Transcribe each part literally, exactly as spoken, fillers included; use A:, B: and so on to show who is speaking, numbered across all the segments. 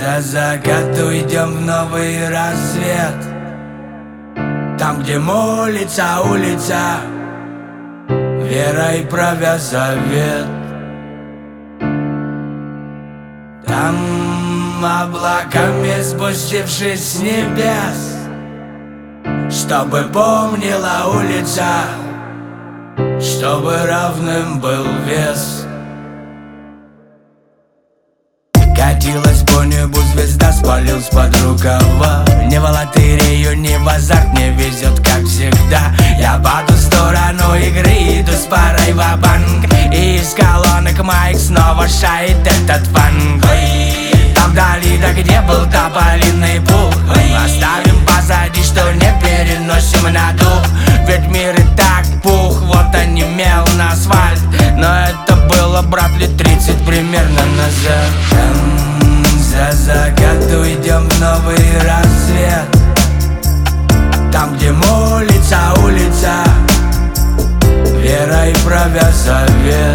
A: За закат уйдем в новый рассвет, там, где молится улица, верой правя завет. Там, облаками спустившись с небес, чтобы помнила улица, чтобы равным был вес. Катилась по небу звезда, спалился под рукава. Не в лотерею, не в азарт, мне везет, как всегда. Я по ту сторону игры иду с парой ва-банк, и из колонок моих снова шает этот фанк. Там вдали, да где был тополиный пух, оставим позади, что не переносим на дух. Ведь мир и так пух, вот онемел на асфальт, но это было, брат, лет тридцать примерно назад. Там, за закат уйдем в новый рассвет, там, где молится улица, верой правя завет.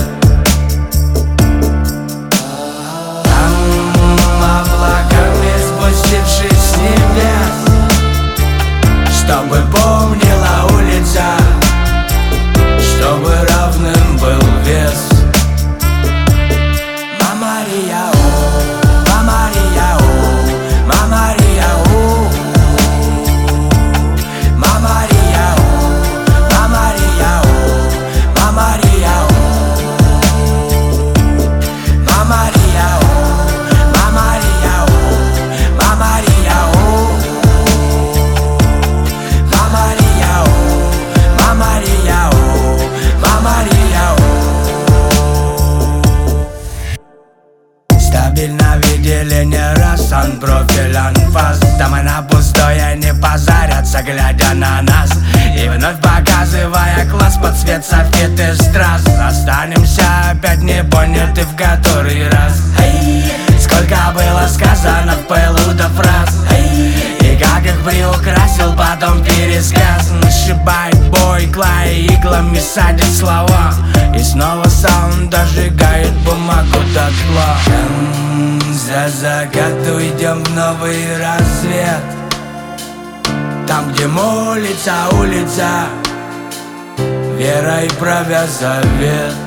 A: Облаками спустившись с небес, чтобы помнила улица, чтобы равным был вес. Мама Рия, о, мама Рия, о, мама Рия, о, мама Рия, о, мама Рия, о, мама Рия, о, мама Рия, о. Стабильно видели не раз анпрофиль, анфас. Там и на пустое не позарятся, глядя на нас, и вновь показывая класс под цвет софит и страз. Останемся опять не поняты в который раз. Сколько было сказано в пылу до фраз, и как их приукрасил потом пересказ. Нашибает бой, клай иглами садит слова, и снова саунд дожигает бумагу дотла. Там, за закат уйдем в новый рассвет, там, где молится улица, верой правя завет.